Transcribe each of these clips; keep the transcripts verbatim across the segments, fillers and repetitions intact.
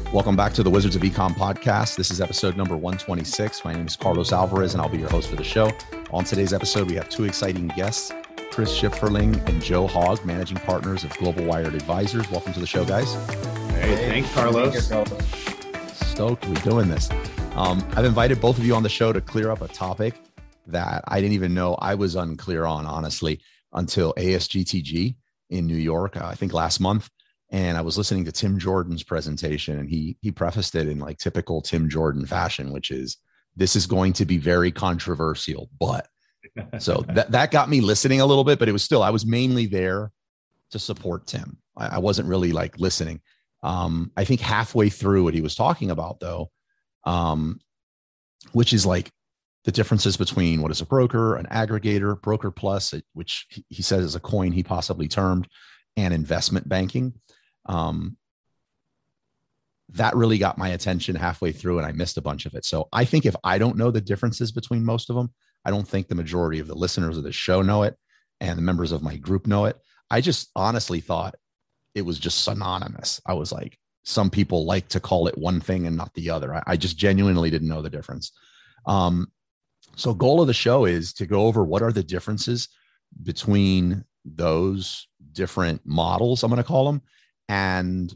Welcome back to the Wizards of Ecom podcast. This is episode number one twenty-six. My name is Carlos Alvarez, and I'll be your host for the show. On today's episode, we have two exciting guests, Chris Schifferling and Joe Hogg, managing partners of Global Wired Advisors. Welcome to the show, guys. Hey, thanks, Carlos. Stoked to be doing this. Um, I've invited both of you on the show to clear up a topic that I didn't even know I was unclear on, honestly, until A S G T G in New York, uh, I think last month. And I was listening to Tim Jordan's presentation, and he he prefaced it in like typical Tim Jordan fashion, which is, this is going to be very controversial, but so that, that got me listening a little bit, but it was still, I was mainly there to support Tim. I, I wasn't really like listening. Um, I think halfway through what he was talking about though, um, which is like the differences between what is a broker, an aggregator, broker plus, which he says is a coin he possibly termed, and investment banking. Um, that really got my attention halfway through, and I missed a bunch of it. So I think if I don't know the differences between most of them, I don't think the majority of the listeners of the show know it, and the members of my group know it. I just honestly thought it was just synonymous. I was like, some people like to call it one thing and not the other. I, I just genuinely didn't know the difference. Um, so goal of the show is to go over what are the differences between those different models, I'm going to call them, and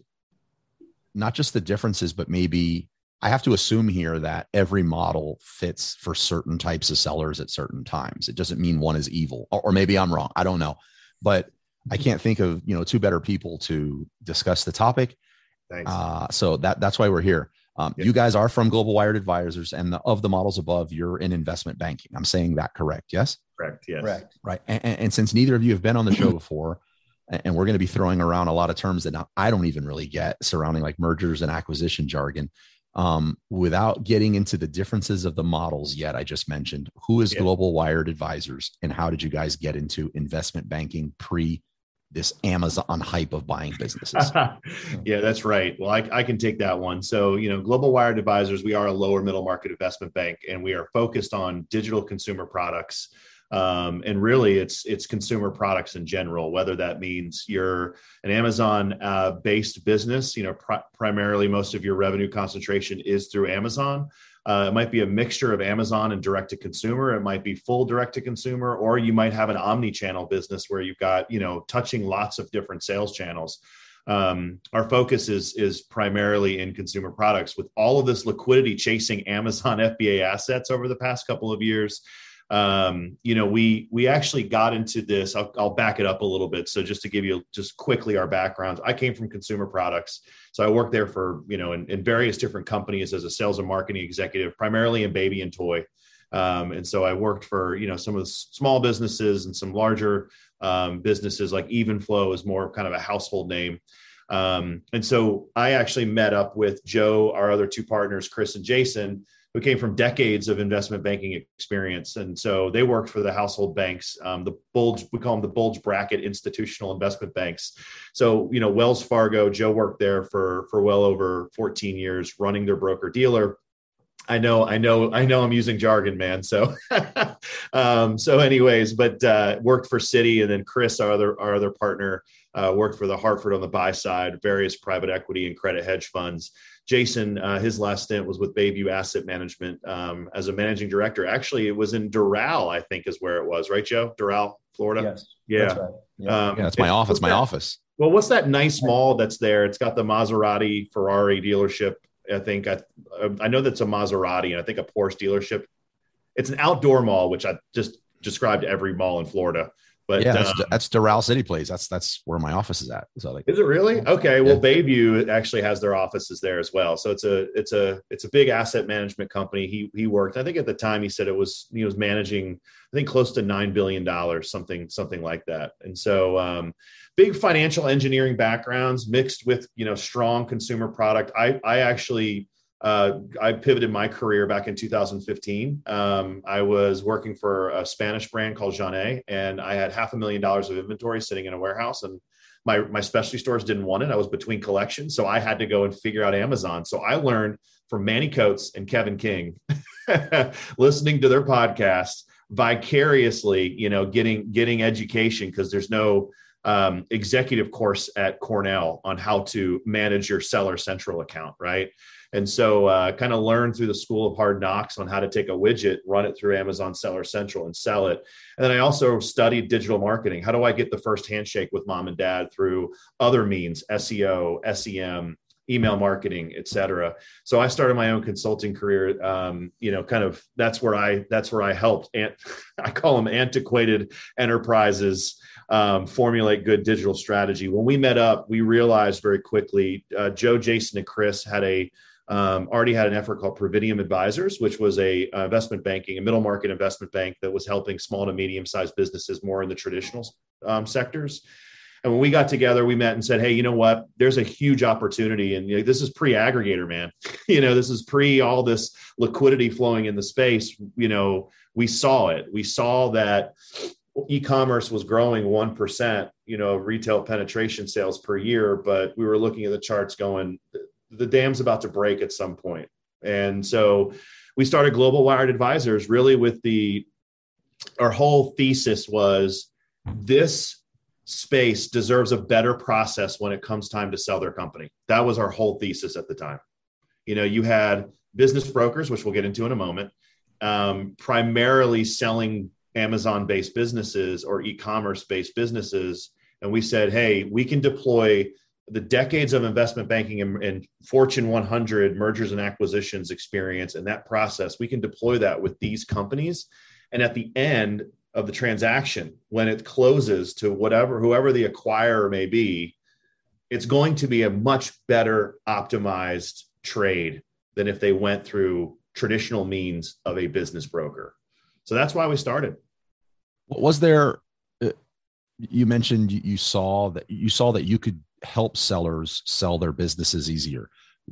not just the differences, but maybe I have to assume here that every model fits for certain types of sellers at certain times. It doesn't mean one is evil, or, or maybe I'm wrong. I don't know, but I can't think of, you know, two better people to discuss the topic. Thanks. Uh, so that that's why we're here. Um, yeah. You guys are from Global Wired Advisors, and the, of the models above, you're in investment banking. I'm saying that correct? Yes. Correct. Yes. Correct. Right. And, and, and since neither of you have been on the show before, and we're going to be throwing around a lot of terms that now I don't even really get surrounding like mergers and acquisition jargon, um, without getting into the differences of the models yet, I just mentioned, who is yeah. Global Wired Advisors, and how did you guys get into investment banking pre this Amazon hype of buying businesses? Yeah, that's right. Well, I, I can take that one. So, you know, Global Wired Advisors, we are a lower middle market investment bank, and we are focused on digital consumer products. Um, and really it's, it's consumer products in general, whether that means you're an Amazon uh, based business, you know, pr- primarily most of your revenue concentration is through Amazon. Uh, it might be a mixture of Amazon and direct to consumer. It might be full direct to consumer, or you might have an omni-channel business where you've got, you know, touching lots of different sales channels. Um, our focus is, is primarily in consumer products. With all of this liquidity chasing Amazon F B A assets over the past couple of years, Um, you know, we, we actually got into this. I'll, I'll back it up a little bit. So just to give you just quickly our backgrounds, I came from consumer products. So I worked there for, you know, in, in various different companies as a sales and marketing executive, primarily in baby and toy. Um, and so I worked for, you know, some of the small businesses and some larger, um, businesses like Evenflow is more kind of a household name. Um, and so I actually met up with Joe, our other two partners, Chris and Jason, who came from decades of investment banking experience. And so they worked for the household banks, um, the bulge, we call them the bulge bracket institutional investment banks. So, you know, Wells Fargo, Joe worked there for, for well over fourteen years, running their broker dealer. I know, I know, I know I'm using jargon, man. So, um, so anyways, but uh, worked for Citi, and then Chris, our other, our other partner, uh, worked for the Hartford on the buy side, various private equity and credit hedge funds. Jason, uh, his last stint was with Bayview Asset Management um, as a managing director. Actually, it was in Doral, I think is where it was, right, Joe? Doral, Florida? Yes. Yeah. That's right. Yeah, um, yeah that's my office, my that, office. Well, what's that nice mall that's there? It's got the Maserati Ferrari dealership. I think I, I know that's a Maserati, and I think a Porsche dealership. It's an outdoor mall, which I just described every mall in Florida. But yeah, that's, um, that's Doral City Place. That's that's where my office is at. So like, is it really? Okay. Well, yeah. Bayview actually has their offices there as well. So it's a it's a it's a big asset management company. He he worked. I think at the time he said it was he was managing I think close to nine billion dollars, something something like that. And so um, big financial engineering backgrounds mixed with you know strong consumer product. I I actually. Uh, I pivoted my career back in two thousand fifteen. Um, I was working for a Spanish brand called Jeanne, and I had half a million dollars of inventory sitting in a warehouse, and my, my specialty stores didn't want it. I was between collections, so I had to go and figure out Amazon. So I learned from Manny Coates and Kevin King, listening to their podcasts, vicariously, you know, getting getting education, because there's no um, executive course at Cornell on how to manage your Seller Central account, right? And so uh, kind of learned through the School of Hard Knocks on how to take a widget, run it through Amazon Seller Central and sell it. And then I also studied digital marketing. How do I get the first handshake with mom and dad through other means, S E O, S E M, email marketing, et cetera. So I started my own consulting career. Um, you know, kind of that's where I that's where I helped. And I call them antiquated enterprises um, formulate good digital strategy. When we met up, we realized very quickly, uh, Joe, Jason, and Chris had a Um, already had an effort called Providium Advisors, which was a uh, investment banking, a middle market investment bank that was helping small to medium-sized businesses more in the traditional um, sectors. And when we got together, we met and said, hey, you know what? There's a huge opportunity. And you know, this is pre-aggregator, man. you know, this is pre all this liquidity flowing in the space. You know, we saw it. We saw that e-commerce was growing one percent, you know, retail penetration sales per year. But we were looking at the charts going, the dam's about to break at some point. And so we started Global Wired Advisors really with the, our whole thesis was this space deserves a better process when it comes time to sell their company. That was our whole thesis at the time. You know, you had business brokers, which we'll get into in a moment, um, primarily selling Amazon-based businesses or e-commerce-based businesses. And we said, hey, we can deploy the decades of investment banking and, and Fortune one hundred mergers and acquisitions experience and that process, we can deploy that with these companies. And at the end of the transaction, when it closes to whatever, whoever the acquirer may be, it's going to be a much better optimized trade than if they went through traditional means of a business broker. So that's why we started. Was there, you mentioned you saw that you saw that you could help sellers sell their businesses easier.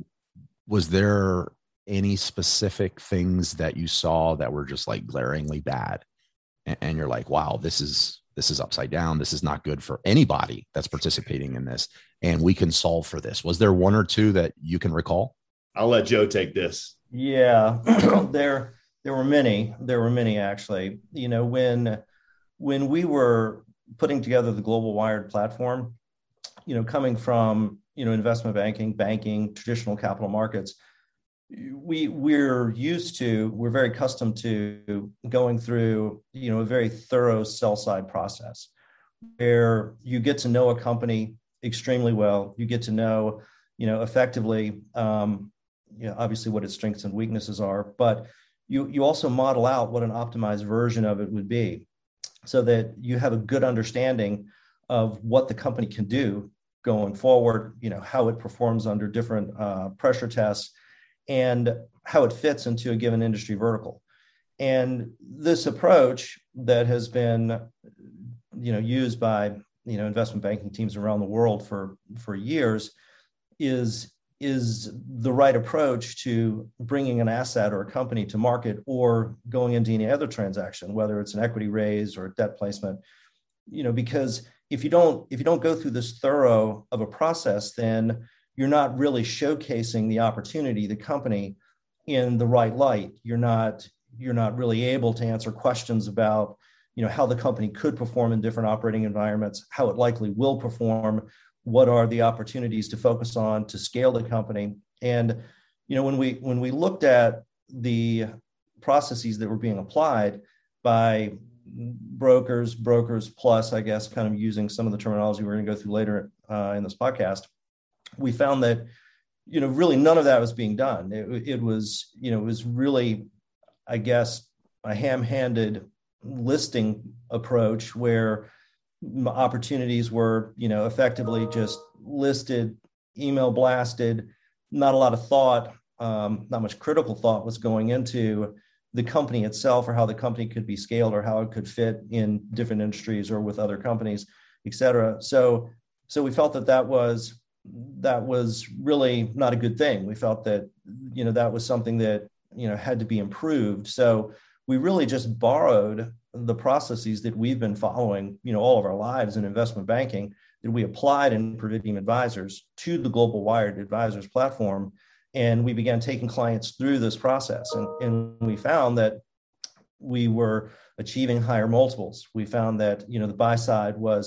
Was there any specific things that you saw that were just like glaringly bad? And, and you're like, wow, this is, this is upside down. This is not good for anybody that's participating in this. And we can solve for this. Was there one or two that you can recall? I'll let Joe take this. Yeah, there, there were many, there were many actually. You know, when, when we were putting together the Global Wired platform, you know, coming from, you know, investment banking, banking, traditional capital markets, we we're used to, we're very accustomed to going through, you know, a very thorough sell side process where you get to know a company extremely well. You get to know, you know, effectively, um, you know, obviously what its strengths and weaknesses are, but you you also model out what an optimized version of it would be so that you have a good understanding of what the company can do going forward, you know, how it performs under different uh, pressure tests and how it fits into a given industry vertical. And this approach that has been, you know, used by, you know, investment banking teams around the world for, for years is, is the right approach to bringing an asset or a company to market or going into any other transaction, whether it's an equity raise or a debt placement, you know, because if you don't, if you don't go through this thorough of a process, then you're not really showcasing the opportunity, the company in the right light. You're not, you're not really able to answer questions about, you know, how the company could perform in different operating environments, how it likely will perform, what are the opportunities to focus on to scale the company. And, you know, when we, when we looked at the processes that were being applied by brokers, brokers plus, I guess, kind of using some of the terminology we're going to go through later uh, in this podcast, we found that, you know, really none of that was being done. It, it was, you know, it was really, I guess, a ham-handed listing approach where opportunities were, you know, effectively just listed, email blasted, not a lot of thought, um, not much critical thought was going into the company itself or how the company could be scaled or how it could fit in different industries or with other companies, et cetera. So, so we felt that that was, that was really not a good thing. We felt that, you know, that was something that, you know, had to be improved. So we really just borrowed the processes that we've been following, you know, all of our lives in investment banking that we applied in Providium Advisors to the Global Wired Advisors platform. And we began taking clients through this process. And, and we found that we were achieving higher multiples. We found that, you know, the buy side was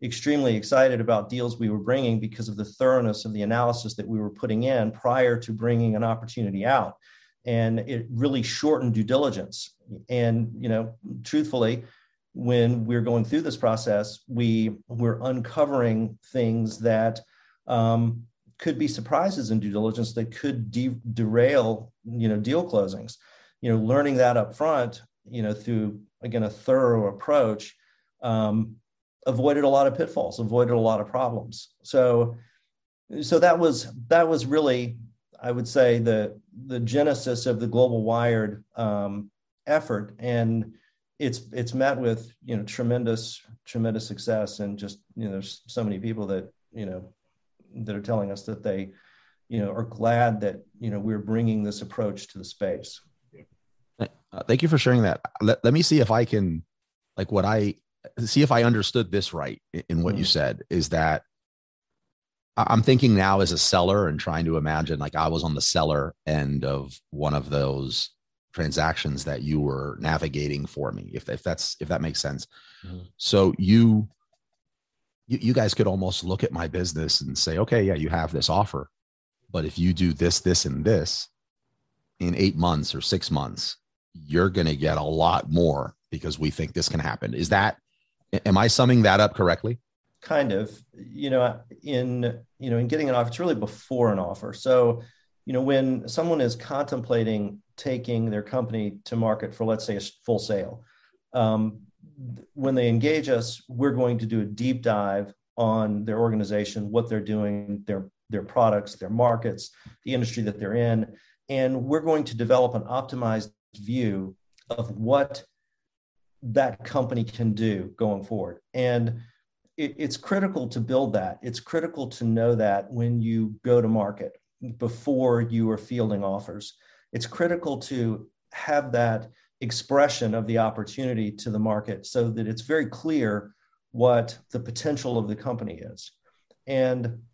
extremely excited about deals we were bringing because of the thoroughness of the analysis that we were putting in prior to bringing an opportunity out. And it really shortened due diligence. And, you know, truthfully, when we're going through this process, we we're uncovering things that um, could be surprises in due diligence that could de- derail, you know, deal closings. You know, learning that up front, you know, through, again, a thorough approach, um, avoided a lot of pitfalls, avoided a lot of problems. So, so that was that was really, I would say, the the genesis of the Global Wired um, effort, and it's it's met with, you know, tremendous tremendous success, and just, you know, there's so many people that, you know, that are telling us that they, you know, are glad that, you know, we're bringing this approach to the space. Uh, thank you for sharing that. Let, let me see if I can, like, what I see if I understood this right in, in what mm-hmm. you said, is that I'm thinking now as a seller and trying to imagine, like, I was on the seller end of one of those transactions that you were navigating for me, if, if that's, if that makes sense. Mm-hmm. So you, you, you guys could almost look at my business and say, okay, yeah, you have this offer, but if you do this, this, and this in eight months or six months, you're going to get a lot more because we think this can happen. Is that, am I summing that up correctly? Kind of, you know, in, you know, in getting an offer, it's really before an offer. So, you know, when someone is contemplating taking their company to market for, let's say, a full sale, um, when they engage us, we're going to do a deep dive on their organization, what they're doing, their, their products, their markets, the industry that they're in. And we're going to develop an optimized view of what that company can do going forward. And it, it's critical to build that. It's critical to know that when you go to market, before you are fielding offers. It's critical to have that expression of the opportunity to the market so that it's very clear what the potential of the company is. And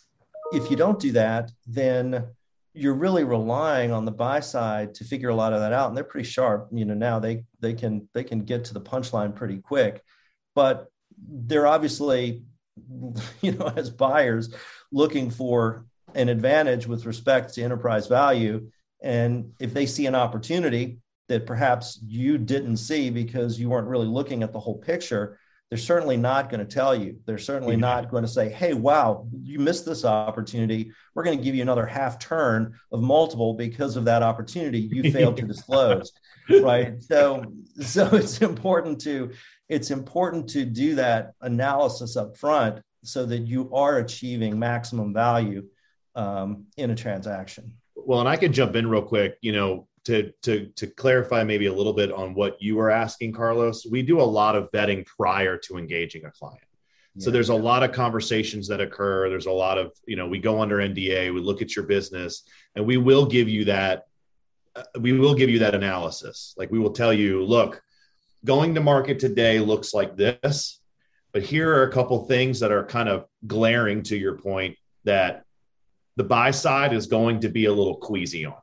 if you don't do that, then you're really relying on the buy side to figure a lot of that out. And they're pretty sharp. You know, now they they can they can get to the punchline pretty quick, but they're obviously, you know, as buyers looking for an advantage with respect to enterprise value. And if they see an opportunity that perhaps you didn't see because you weren't really looking at the whole picture, they're certainly not going to tell you. They're certainly yeah. not going to say, hey, wow, you missed this opportunity. We're going to give you another half turn of multiple because of that opportunity you failed to disclose. Right. So, so it's important to, it's important to do that analysis up front so that you are achieving maximum value um, in a transaction. Well, and I could jump in real quick, you know, to, to, to clarify maybe a little bit on what you were asking, Carlos. We do a lot of vetting prior to engaging a client. Yeah. So there's a lot of conversations that occur. There's a lot of, you know, we go under N D A, we look at your business, and we will give you that, uh, we will give you that analysis. Like, we will tell you, look, going to market today looks like this, but here are a couple things that are kind of glaring to your point that the buy side is going to be a little queasy on.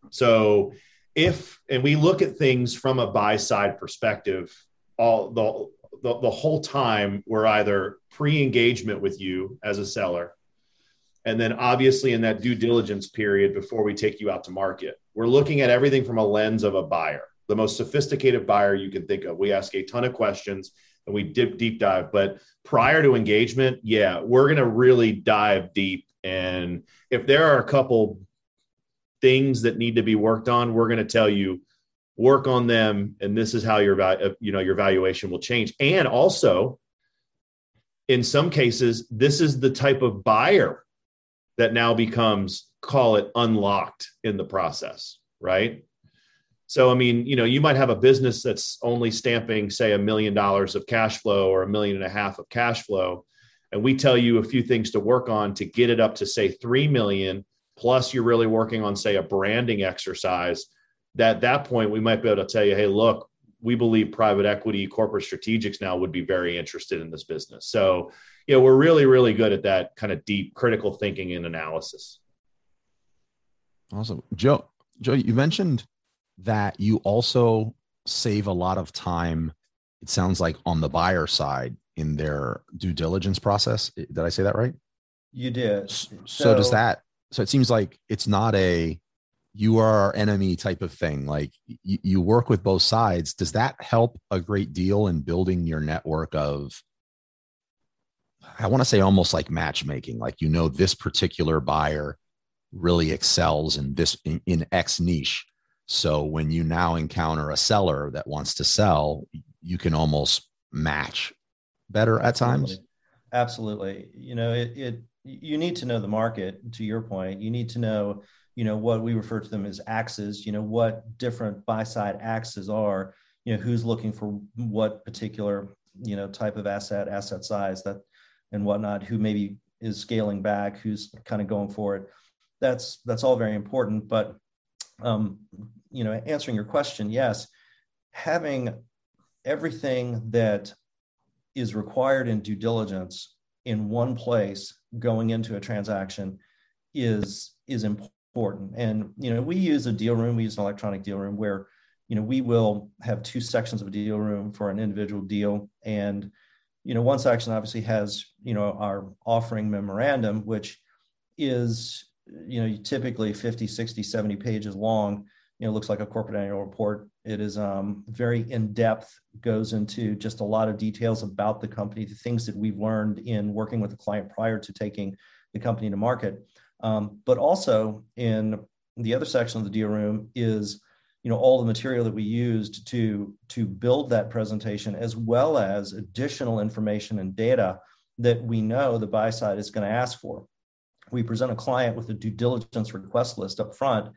So if, and we look at things from a buy side perspective, all the, the, the whole time we're either pre-engagement with you as a seller, and then obviously in that due diligence period before we take you out to market, we're looking at everything from a lens of a buyer, the most sophisticated buyer you can think of. We ask a ton of questions and we dip deep dive, but prior to engagement, yeah, we're going to really dive deep. And if there are a couple things that need to be worked on, we're going to tell you, work on them. And this is how your, you know, your valuation will change. And also, in some cases, this is the type of buyer that now becomes, call it, unlocked in the process, right? So, I mean, you know, you might have a business that's only stamping, say, a million dollars of cash flow or a million and a half of cash flow. And we tell you a few things to work on to get it up to, say, three million, plus you're really working on, say, a branding exercise. That at that point, we might be able to tell you, hey, look, we believe private equity, corporate strategics now would be very interested in this business. So, you know, we're really, really good at that kind of deep critical thinking and analysis. Awesome. Joe, Joe, you mentioned that you also save a lot of time, it sounds like, on the buyer side in their due diligence process. Did I say that right? You did. So, so, so does that, so it seems like it's not a, you are our enemy type of thing. Like you, you work with both sides. Does that help a great deal in building your network of, I want to say almost like matchmaking, like, you know, this particular buyer really excels in this, in, in X niche. So when you now encounter a seller that wants to sell, you can almost match better at times. Absolutely. You know, it, it, you need to know the market, to your point. You need to know, you know, what we refer to them as axes, you know, what different buy side axes are, you know, who's looking for what particular, you know, type of asset, asset size that and whatnot, who maybe is scaling back, who's kind of going for it. That's, that's all very important. But, um, you know, answering your question, yes, having everything that is required in due diligence in one place going into a transaction is, is important. And, you know, we use a deal room, we use an electronic deal room where, you know, we will have two sections of a deal room for an individual deal. And, you know, one section obviously has, you know, our offering memorandum, which is, you know, typically fifty, sixty, seventy pages long. You know, looks like a corporate annual report. It is um, very in-depth, goes into just a lot of details about the company, the things that we've learned in working with the client prior to taking the company to market. Um, but also in the other section of the deal room is, you know, all the material that we used to, to build that presentation, as well as additional information and data that we know the buy side is going to ask for. We present a client with a due diligence request list up front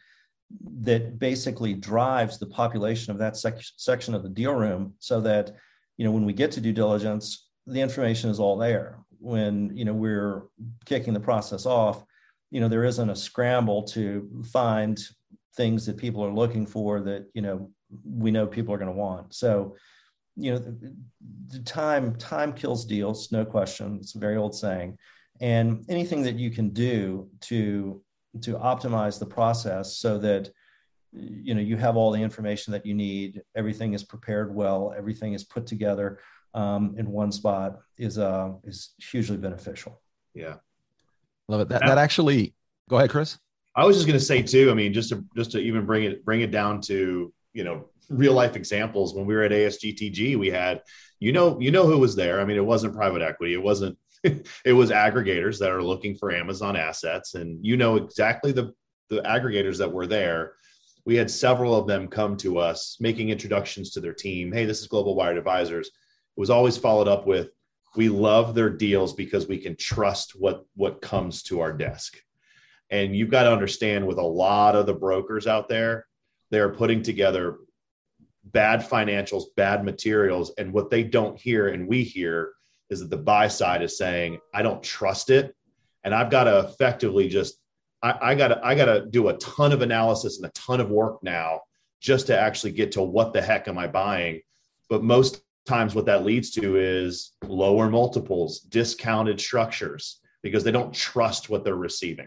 that basically drives the population of that sec- section of the deal room, so that, you know, when we get to due diligence, the information is all there. When, you know, we're kicking the process off, you know, there isn't a scramble to find things that people are looking for that, you know, we know people are going to want. So, you know, the, the time, time kills deals, no question. It's a very old saying. And anything that you can do to to optimize the process so that, you know, you have all the information that you need, everything is prepared well, everything is put together um, in one spot is uh, is hugely beneficial. Yeah, love it. That that actually. Go ahead, Chris. I was just going to say too. I mean, just to just to even bring it bring it down to, you know, real life examples. When we were at A S G T G, we had, you know, you know who was there. I mean, it wasn't private equity. It wasn't. It was aggregators that are looking for Amazon assets. And you know exactly the, the aggregators that were there. We had several of them come to us making introductions to their team. Hey, this is Global Wired Advisors. It was always followed up with, we love their deals because we can trust what, what comes to our desk. And you've got to understand, with a lot of the brokers out there, they're putting together bad financials, bad materials. And what they don't hear, and we hear, is that the buy side is saying, I don't trust it. And I've got to effectively just, I, I got to, I got to do a ton of analysis and a ton of work now just to actually get to what the heck am I buying? But most times what that leads to is lower multiples, discounted structures, because they don't trust what they're receiving.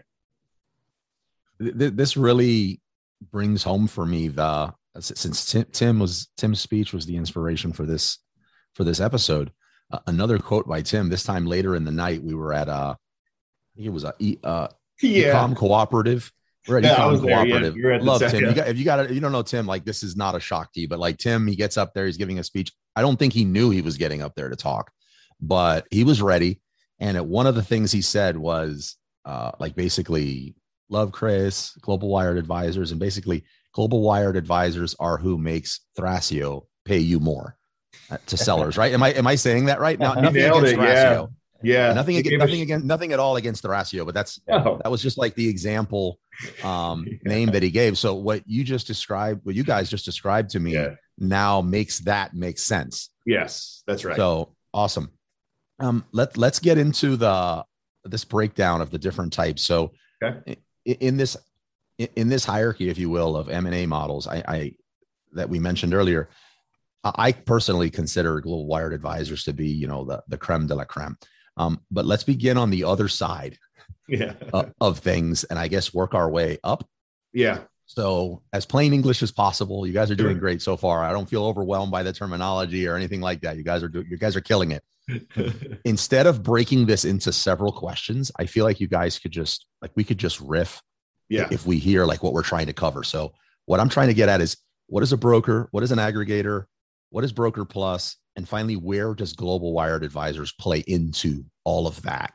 This really brings home for me the, since Tim, Tim was, Tim's speech was the inspiration for this, for this episode. Uh, another quote by Tim. This time later in the night, we were at uh, I think it was a e, uh, yeah. Ecom Cooperative. We're at yeah, Ecom Cooperative. There, yeah. Love the, Tim. Yeah. You got, if you got, you don't know Tim, like this is not a shock to you, but like Tim, he gets up there, he's giving a speech. I don't think he knew he was getting up there to talk, but he was ready. And at one of the things he said was uh, like basically, love Chris, Global Wired Advisors, and basically Global Wired Advisors are who makes Thrasio pay you more. To sellers, right? Am I am I saying that right? Now, nothing against it, Thrasio. Yeah, yeah. Nothing against nothing against nothing at all against Thrasio, but that's oh. that was just like the example um, yeah. name that he gave. So what you just described, what you guys just described to me, yeah. now makes that make sense. Yes, that's right. So awesome. Um, let let's get into the this breakdown of the different types. So okay. in, in this in this hierarchy, if you will, of M and A models, I, I that we mentioned earlier. I personally consider Global Wired Advisors to be, you know, the, the creme de la creme. Um, but let's begin on the other side yeah. of, of things, and I guess work our way up. Yeah. So as plain English as possible, you guys are doing great so far. I don't feel overwhelmed by the terminology or anything like that. You guys are doing, you guys are killing it. Instead of breaking this into several questions, I feel like you guys could just like, we could just riff yeah. if we hear like what we're trying to cover. So what I'm trying to get at is, what is a broker? What is an aggregator? What is Broker Plus? And finally, where does Global Wired Advisors play into all of that?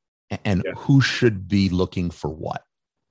And yeah. who should be looking for what?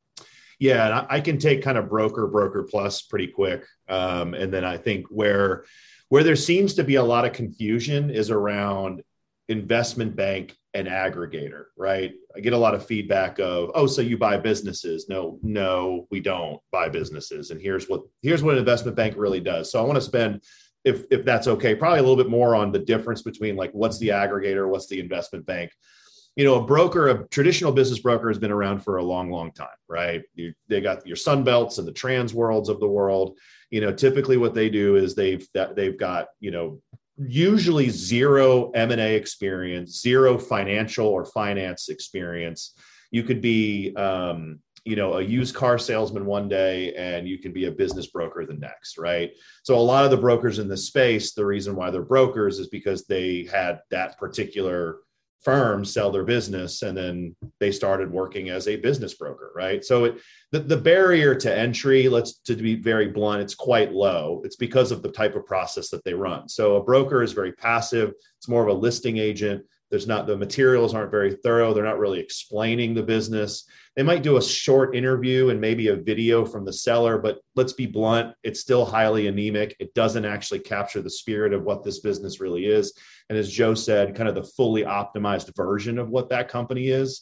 Yeah, and I can take kind of broker, broker plus pretty quick. Um, and then I think where, where there seems to be a lot of confusion is around investment bank and aggregator, right? I get a lot of feedback of, oh, so you buy businesses. No, no, we don't buy businesses. And here's what, here's what an investment bank really does. So I want to spend, if, if that's okay, probably a little bit more on the difference between like, what's the aggregator, what's the investment bank. You know, a broker, a traditional business broker has been around for a long, long time, right? You, they got your Sunbelts and the Trans Worlds of the world. You know, typically what they do is they've that they've got, you know, usually zero M and A experience, zero financial or finance experience. You could be, um, you know, a used car salesman one day and you can be a business broker the next, right? So a lot of the brokers in this space, the reason why they're brokers is because they had that particular firms sell their business and then they started working as a business broker, right? So it, the, the barrier to entry, let's to be very blunt, it's quite low. It's because of the type of process that they run. So a broker is very passive. It's more of a listing agent. There's not, the materials aren't very thorough. They're not really explaining the business. They might do a short interview and maybe a video from the seller, but let's be blunt, it's still highly anemic. It doesn't actually capture the spirit of what this business really is. And as Joe said, kind of the fully optimized version of what that company is.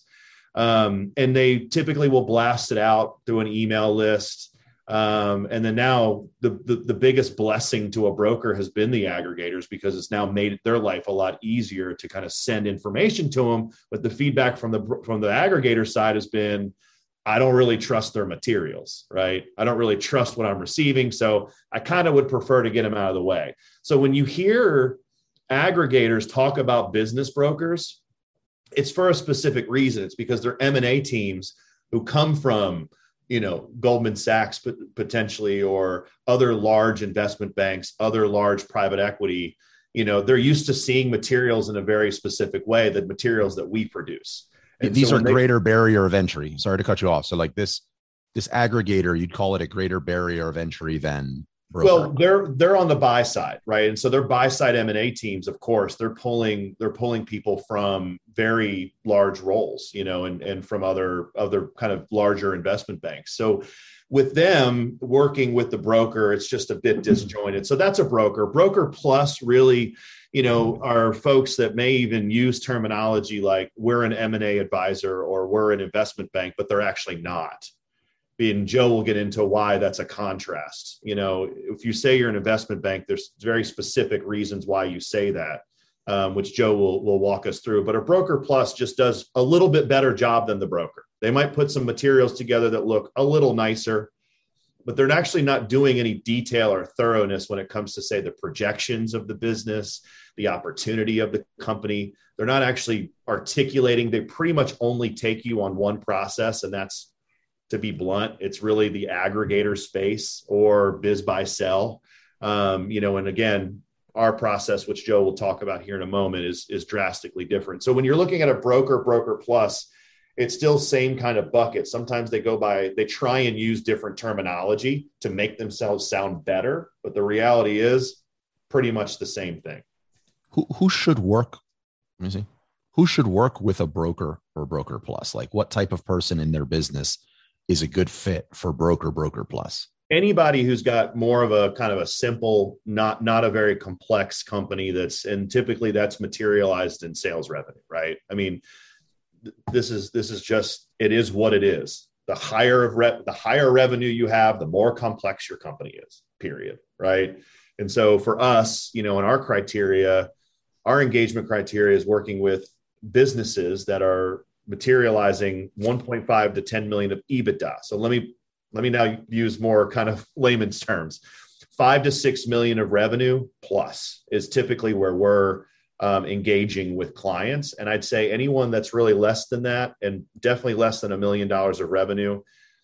Um, and they typically will blast it out through an email list. Um, and then now the, the, the biggest blessing to a broker has been the aggregators, because it's now made their life a lot easier to kind of send information to them. But the feedback from the, from the aggregator side has been, I don't really trust their materials, right? I don't really trust what I'm receiving. So I kind of would prefer to get them out of the way. So when you hear aggregators talk about business brokers, it's for a specific reason. It's because they're M and A teams who come from, you know, Goldman Sachs potentially, or other large investment banks, other large private equity. You know, they're used to seeing materials in a very specific way, the materials that we produce. And these so are they, greater barrier of entry. Sorry to cut you off. So like this, this aggregator, you'd call it a greater barrier of entry than broker. Well, they're they're on the buy side, right? And so they're buy side M and A teams, of course, they're pulling they're pulling people from very large roles, you know, and, and from other other kind of larger investment banks. So with them working with the broker, it's just a bit disjointed. So that's a broker. Broker plus really, you know, are folks that may even use terminology like we're an M and A advisor or we're an investment bank, but they're actually not. And Joe will get into why that's a contrast. You know, if you say you're an investment bank, there's very specific reasons why you say that, um, which Joe will, will walk us through. But a broker plus just does a little bit better job than the broker. They might put some materials together that look a little nicer, but they're actually not doing any detail or thoroughness when it comes to, say, the projections of the business, the opportunity of the company. They're not actually articulating. They pretty much only take you on one process, and that's, to be blunt, it's really the aggregator space or biz buy sell. Um, you know, and again, our process, which Joe will talk about here in a moment, is, is drastically different. So when you're looking at a broker, broker plus, it's still same kind of bucket. Sometimes they go by, they try and use different terminology to make themselves sound better, but the reality is pretty much the same thing. Who who should work? Let me see. Who should work with a broker or broker plus? Like what type of person in their business is a good fit for broker, broker plus? Anybody who's got more of a kind of a simple, not, not a very complex company that's, and typically that's materialized in sales revenue, right? I mean, th- this is, this is just, it is what it is. The higher of re- the higher revenue you have, the more complex your company is, period. Right. And so for us, you know, in our criteria, our engagement criteria is working with businesses that are materializing one point five to ten million of EBITDA. So let me, let me now use more kind of layman's terms. Five to six million of revenue plus is typically where we're um, engaging with clients. And I'd say anyone that's really less than that, and definitely less than a million dollars of revenue,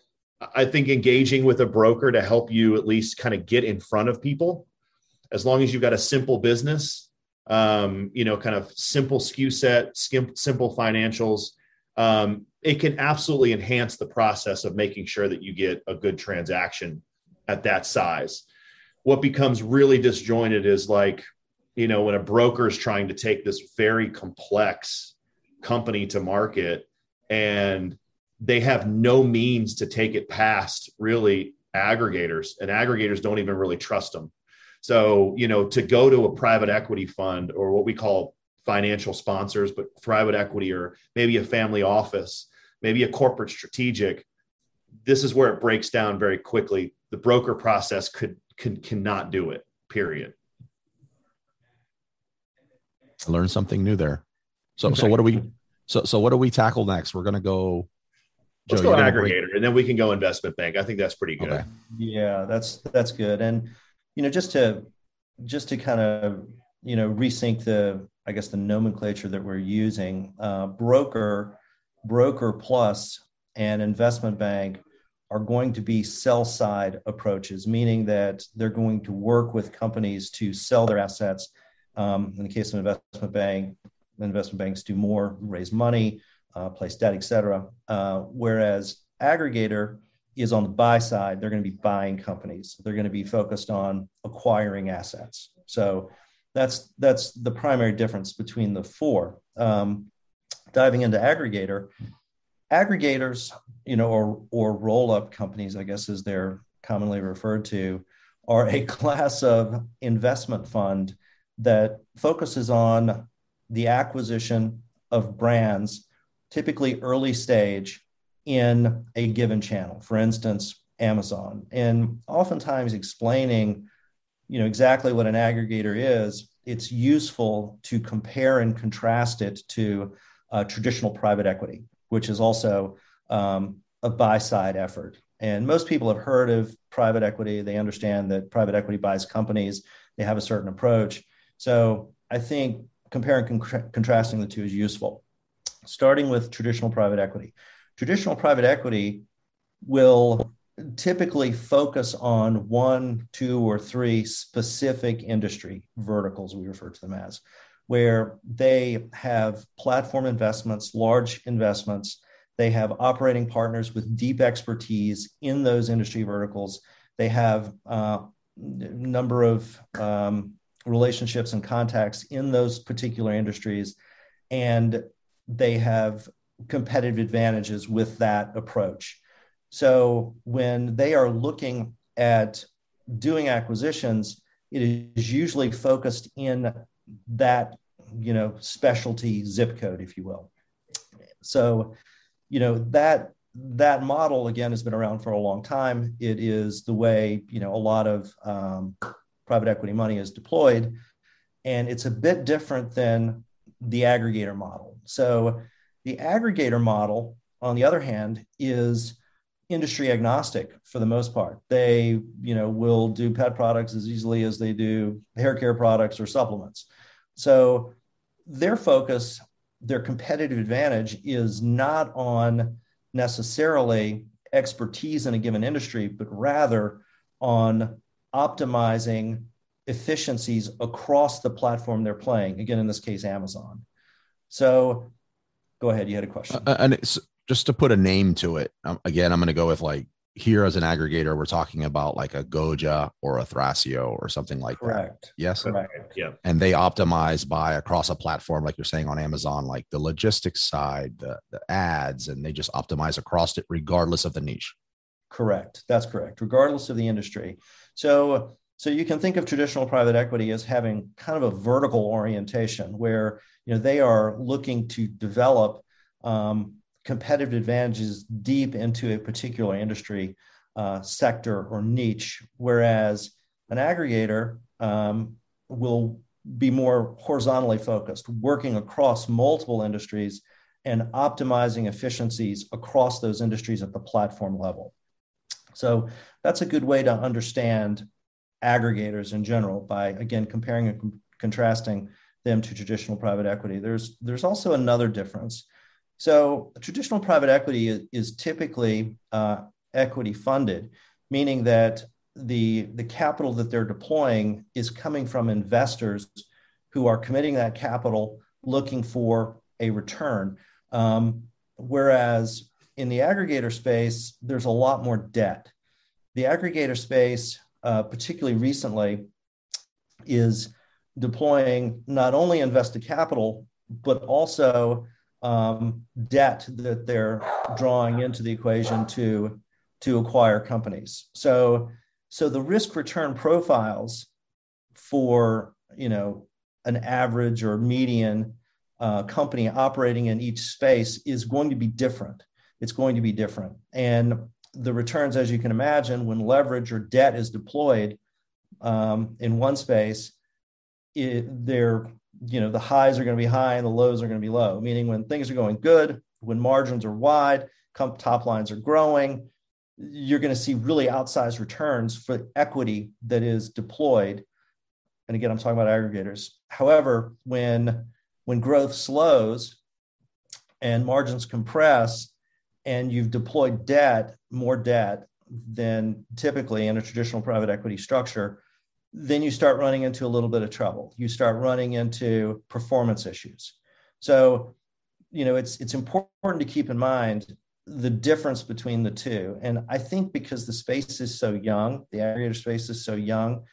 I think engaging with a broker to help you at least kind of get in front of people, as long as you've got a simple business, um, you know, kind of simple S K U set, skim, simple financials, um, it can absolutely enhance the process of making sure that you get a good transaction at that size. What becomes really disjointed is like, you know, when a broker is trying to take this very complex company to market and they have no means to take it past really aggregators, and aggregators don't even really trust them. So, you know, to go to a private equity fund or what we call financial sponsors, but private equity, or maybe a family office, maybe a corporate strategic, this is where it breaks down very quickly. The broker process could, can, cannot do it, period. I learned something new there. So, okay. so what do we, so, so what do we tackle next? We're going to go. Let's Joe, go aggregator, break... and then we can go investment bank. I think that's pretty good. Okay. Yeah, that's, that's good. And, you know, just to, just to kind of, you know, resync the, I guess the nomenclature that we're using, uh, broker, broker plus and investment bank are going to be sell side approaches, meaning that they're going to work with companies to sell their assets. Um, in the case of an investment bank, investment banks do more, raise money, uh, place debt, et cetera. Uh, whereas aggregator is on the buy side. They're going to be buying companies. They're going to be focused on acquiring assets. So that's that's the primary difference between the four. Um, diving into aggregator, aggregators, you know, or or roll-up companies, I guess as they're commonly referred to, are a class of investment fund that focuses on the acquisition of brands, typically early stage, in a given channel. For instance, Amazon, and oftentimes explaining, you know, exactly what an aggregator is. It's useful to compare and contrast it to uh, traditional private equity, which is also um, a buy-side effort. And most people have heard of private equity. They understand that private equity buys companies. They have a certain approach. So I think comparing and con- contrasting the two is useful. Starting with traditional private equity. Traditional private equity will typically focus on one, two, or three specific industry verticals, we refer to them as, where they have platform investments, large investments. They have operating partners with deep expertise in those industry verticals. They have a uh, number of um, relationships and contacts in those particular industries, and they have competitive advantages with that approach. So when they are looking at doing acquisitions, it is usually focused in that, you know, specialty zip code, if you will. So, you know, that that model, again, has been around for a long time. It is the way, you know, a lot of um, private equity money is deployed. And it's a bit different than the aggregator model. So the aggregator model, on the other hand, is industry agnostic for the most part. They, you know, will do pet products as easily as they do hair care products or supplements. So their focus, their competitive advantage is not on necessarily expertise in a given industry, but rather on optimizing efficiencies across the platform they're playing. Again, in this case, Amazon. So go ahead. You had a question. Uh, and it's, just to put a name to it, um, again, I'm going to go with like here as an aggregator, we're talking about like a Goja or a Thrasio or something like Correct. that. Yes. Correct. Yeah. And they optimize by across a platform, like you're saying on Amazon, like the logistics side, the, the ads, and they just optimize across it regardless of the niche. Correct. That's correct. Regardless of the industry. So, so you can think of traditional private equity as having kind of a vertical orientation where, you know, they are looking to develop um, competitive advantages deep into a particular industry uh, sector or niche, whereas an aggregator um, will be more horizontally focused, working across multiple industries and optimizing efficiencies across those industries at the platform level. So that's a good way to understand aggregators in general by, again, comparing and com- contrasting them to traditional private equity. There's, there's also another difference. So traditional private equity is, is typically uh, equity funded, meaning that the, the capital that they're deploying is coming from investors who are committing that capital looking for a return. Um, whereas in the aggregator space, there's a lot more debt. The aggregator space, uh, particularly recently, is deploying not only invested capital, but also um, debt that they're drawing into the equation to, to acquire companies. So, so the risk return profiles for, you know, an average or median uh, company operating in each space is going to be different. It's going to be different. And the returns, as you can imagine, when leverage or debt is deployed um, in one space, it, they're, you know, the highs are going to be high and the lows are going to be low, meaning when things are going good, when margins are wide, top lines are growing, you're going to see really outsized returns for equity that is deployed. And again, I'm talking about aggregators. However, when, when growth slows and margins compress and you've deployed debt, more debt than typically in a traditional private equity structure, then you start running into a little bit of trouble. You start running into performance issues. So, you know, it's it's important to keep in mind the difference between the two. And I think because the space is so young, the aggregator space is so young,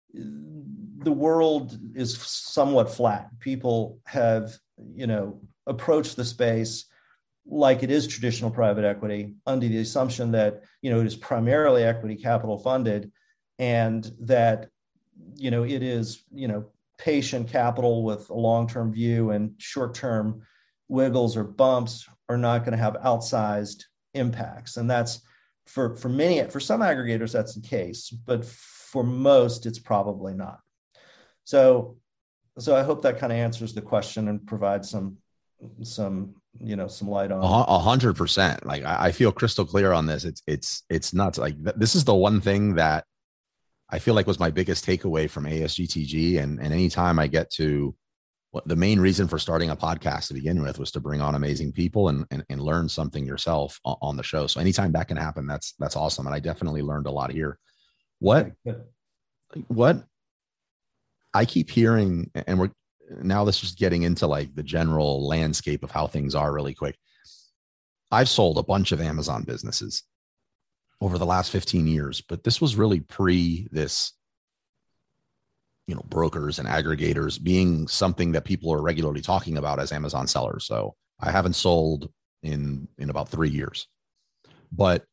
the world is somewhat flat. People have, you know, approached the space like it is traditional private equity under the assumption that, you know, it is primarily equity capital funded and that, you know, it is, you know, patient capital with a long-term view and short-term wiggles or bumps are not going to have outsized impacts. And that's for, for many, for some aggregators, that's the case, but for most, it's probably not. So, so I hope that kind of answers the question and provides some, some, you know, some light on a hundred percent. Like I feel crystal clear on this. It's, it's, it's nuts. Like this is the one thing that I feel like was my biggest takeaway from A S G T G. And, and anytime I get to what the main reason for starting a podcast to begin with was to bring on amazing people and, and, and learn something yourself on the show. So anytime that can happen, that's, that's awesome. And I definitely learned a lot here. What, what I keep hearing, and we're now this is getting into like the general landscape of how things are really quick. I've sold a bunch of Amazon businesses over the last fifteen years, but this was really pre this, you know, brokers and aggregators being something that people are regularly talking about as Amazon sellers. So I haven't sold in, in about three years, but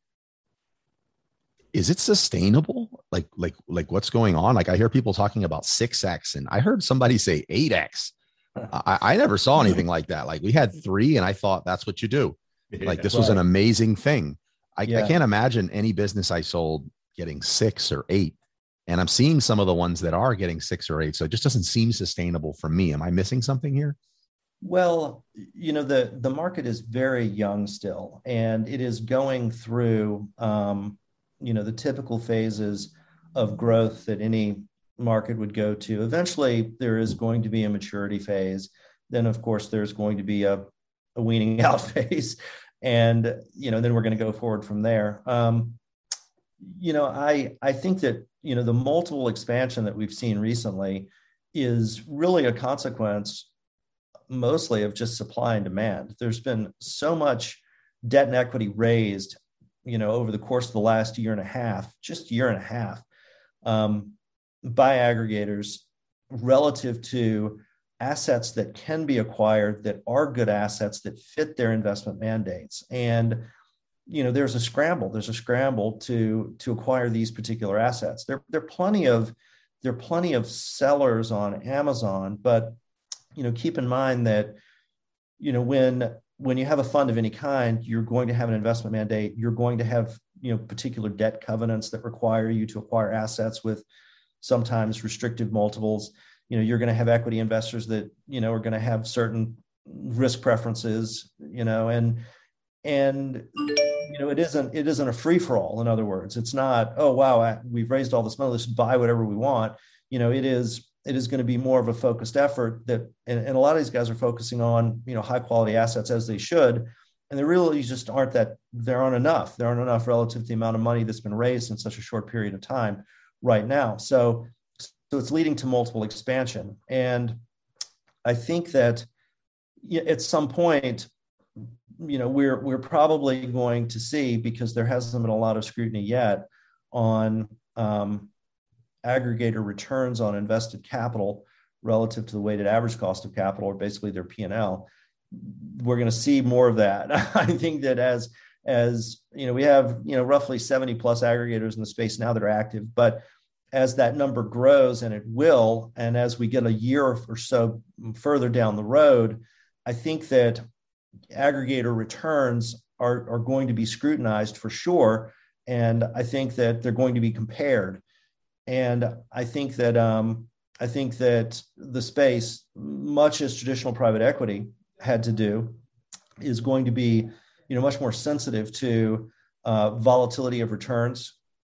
is it sustainable? Like, like, like what's going on? Like I hear people talking about six X and I heard somebody say eight X. I, I never saw anything like that. Like we had three and I thought that's what you do. Like this was an amazing thing. I, yeah. I can't imagine any business I sold getting six or eight. And I'm seeing some of the ones that are getting six or eight. So it just doesn't seem sustainable for me. Am I missing something here? Well, you know, the, the market is very young still, and it is going through, um, you know, the typical phases of growth that any market would go to. Eventually, there is going to be a maturity phase. Then, of course, there's going to be a, a weaning out phase. And, you know, then we're going to go forward from there. Um, you know, I, I think that, you know, the multiple expansion that we've seen recently is really a consequence mostly of just supply and demand. There's been so much debt and equity raised, you know, over the course of the last year and a half, just year and a half, um, by aggregators relative to assets that can be acquired, that are good assets, that fit their investment mandates. And, you know, there's a scramble, there's a scramble to, to acquire these particular assets. There, there are plenty of, there are plenty of sellers on Amazon, but, you know, keep in mind that, you know, when, when you have a fund of any kind, you're going to have an investment mandate. You're going to have, you know, particular debt covenants that require you to acquire assets with sometimes restrictive multiples. You know, you're going to have equity investors that, you know, are going to have certain risk preferences, you know, and, and, you know, it isn't, it isn't a free for all. In other words, it's not, oh, wow, I, we've raised all this money, let's buy whatever we want. You know, it is, it is going to be more of a focused effort that, and, and a lot of these guys are focusing on, you know, high quality assets as they should. And there really just aren't that, there aren't enough, there aren't enough relative to the amount of money that's been raised in such a short period of time right now. So, So it's leading to multiple expansion. And, I think that at some point, you know, we're we're probably going to see, because there hasn't been a lot of scrutiny yet on um, aggregator returns on invested capital relative to the weighted average cost of capital, or basically their P and L. We're going to see more of that. I think that as as you know, we have you know roughly seventy plus aggregators in the space now that are active, but as that number grows, and it will, and as we get a year or so further down the road, I think that aggregator returns are, are going to be scrutinized for sure. And I think that they're going to be compared. And I think that um, I think that the space, much as traditional private equity had to do, is going to be, you know, much more sensitive to uh, volatility of returns,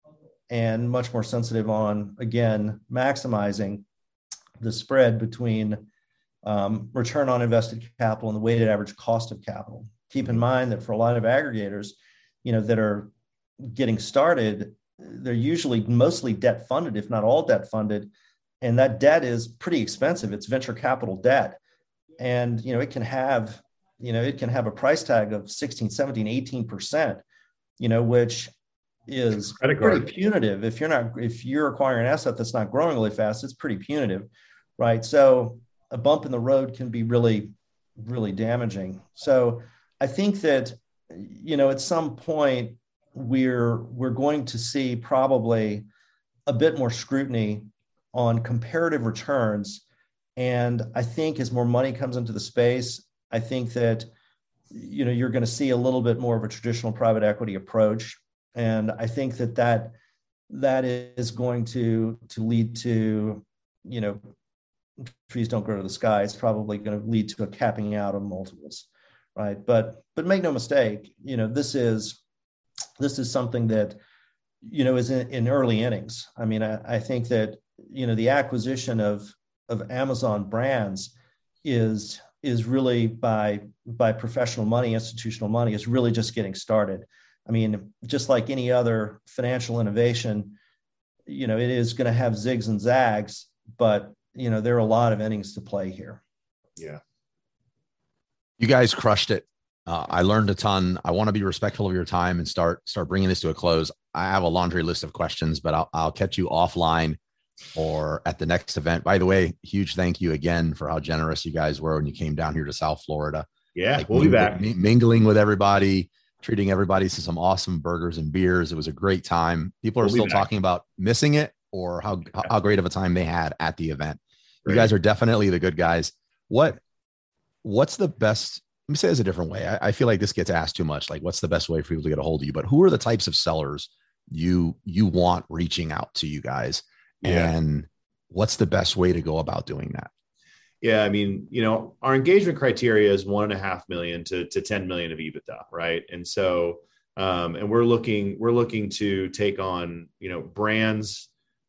and much more sensitive on, again, maximizing the spread between um, return on invested capital and the weighted average cost of capital. Keep in mind that for a lot of aggregators, you know, that are getting started, they're usually mostly debt funded, if not all debt funded. And that debt is pretty expensive. It's venture capital debt. And, you know, it can have, you know, it can have a price tag of sixteen, seventeen, eighteen percent, you know, which is pretty punitive. If you're not, if you're acquiring an asset that's not growing really fast, it's pretty punitive, right? So a bump in the road can be really, really damaging. So I think that, you know, at some point we're, we're going to see probably a bit more scrutiny on comparative returns. And I think as more money comes into the space, I think that, you know, you're going to see a little bit more of a traditional private equity approach. And I think that that, that is going to, to lead to, you know, trees don't grow to the sky. It's probably going to lead to a capping out of multiples, right? But, but make no mistake, you know, this is, this is something that, you know, is in, in early innings. I mean, I, I think that, you know, the acquisition of, of Amazon brands is, is really by, by professional money, institutional money, is really just getting started. I mean, just like any other financial innovation, you know, it is going to have zigs and zags, but, you know, there are a lot of innings to play here. Yeah. You guys crushed it. Uh, I learned a ton. I want to be respectful of your time and start, start bringing this to a close. I have a laundry list of questions, but I'll, I'll catch you offline or at the next event. By the way, huge thank you again for how generous you guys were when you came down here to South Florida. Yeah, like we'll mingling, be back. Mingling with everybody, treating everybody to some awesome burgers and beers. It was a great time. People are we'll still talking about missing it or how, how great of a time they had at the event. Great. You guys are definitely the good guys. What, what's the best, let me say this a different way. I, I feel like this gets asked too much. Like, what's the best way for people to get a hold of you? But who are the types of sellers you, you want reaching out to you guys? Yeah. And what's the best way to go about doing that? Yeah, I mean, you know, our engagement criteria is one and a half million to, to ten million of EBITDA, right? And so, um, and we're looking, we're looking to take on, you know, brands.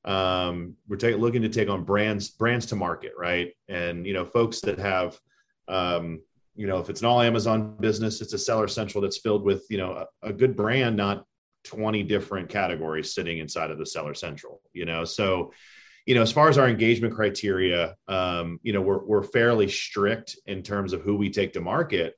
Um, we're take, looking to take on brands, brands to market, right? And you know, folks that have, um, you know, if it's an all Amazon business, it's a Seller Central that's filled with, you know, a, a good brand, not twenty different categories sitting inside of the Seller Central. You know, so. You know, as far as our engagement criteria, um, you know, we're, we're fairly strict in terms of who we take to market.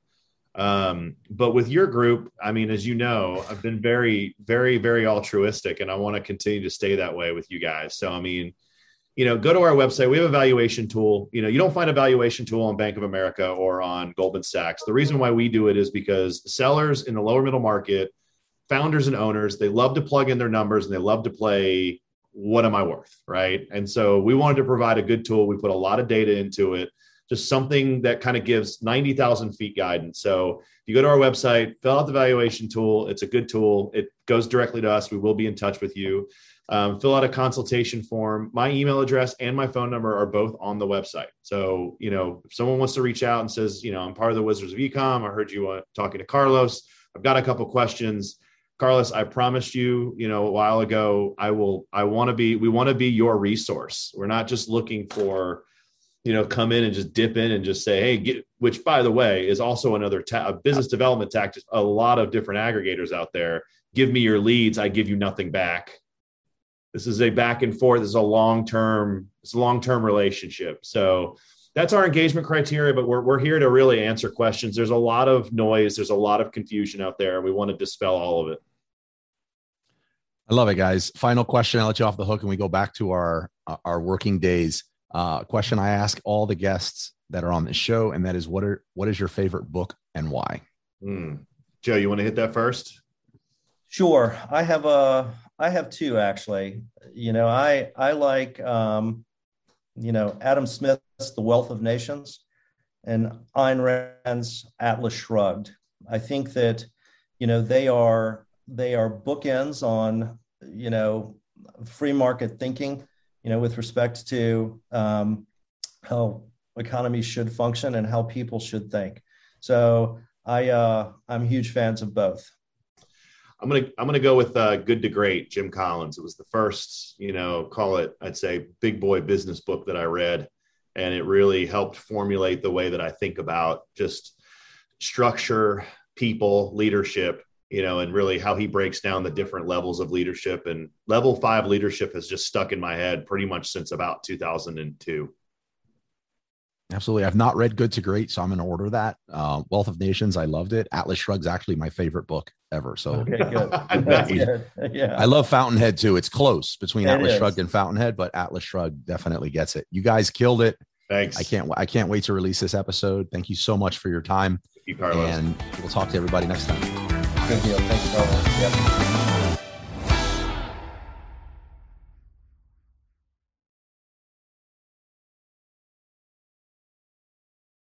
Um, but with your group, I mean, as you know, I've been very, very, very altruistic, and I want to continue to stay that way with you guys. So, I mean, you know, go to our website. We have a valuation tool. You know, you don't find a valuation tool on Bank of America or on Goldman Sachs. The reason why we do it is because sellers in the lower middle market, founders and owners, they love to plug in their numbers and they love to play, what am I worth? Right. And so we wanted to provide a good tool. We put a lot of data into it, just something that kind of gives ninety thousand feet guidance. So if you go to our website, fill out the valuation tool. It's a good tool. It goes directly to us. We will be in touch with you. Um, fill out a consultation form. My email address and my phone number are both on the website. So, you know, if someone wants to reach out and says, you know, I'm part of the Wizards of Ecom. I heard you uh, talking to Carlos. I've got a couple of questions. Carlos, I promised you, you know, a while ago, I will, I want to be, we want to be your resource. We're not just looking for, you know, come in and just dip in and just say, hey, get, which by the way, is also another ta- a business development tactic. A lot of different aggregators out there. Give me your leads. I give you nothing back. This is a back and forth. This is a long-term, it's a long-term relationship. So, That's our engagement criteria, but we're, we're here to really answer questions. There's a lot of noise. There's a lot of confusion out there. And we want to dispel all of it. I love it, guys. Final question. I'll let you off the hook and we go back to our, our working days. Uh, question I ask all the guests that are on the show. And that is, what are, what is your favorite book and why? Mm. Joe, you want to hit that first? Sure. I have a, I have two actually. You know, I, I like, um, you know, Adam Smith's The Wealth of Nations and Ayn Rand's Atlas Shrugged. I think that, you know, they are, they are bookends on, you know, free market thinking, you know, with respect to um, how economies should function and how people should think. So I, uh, I'm huge fans of both. I'm gonna I'm gonna go with uh, Good to Great, Jim Collins. It was the first, you know, call it, I'd say, big boy business book that I read, and it really helped formulate the way that I think about just structure, people, leadership, you know, and really how he breaks down the different levels of leadership. And level five leadership has just stuck in my head pretty much since about two thousand two. Absolutely. I've not read Good to Great, so I'm going to order that. Uh, Wealth of Nations, I loved it. Atlas Shrugged's actually my favorite book ever. So okay, good. Nice. Good. Yeah. I love Fountainhead too. It's close between It Atlas is. Shrugged and Fountainhead, but Atlas Shrugged definitely gets it. You guys killed it. Thanks. I can't, I can't wait to release this episode. Thank you so much for your time. Thank you, Carlos. And we'll talk to everybody next time. Good deal. Thank you, Carlos. Yep.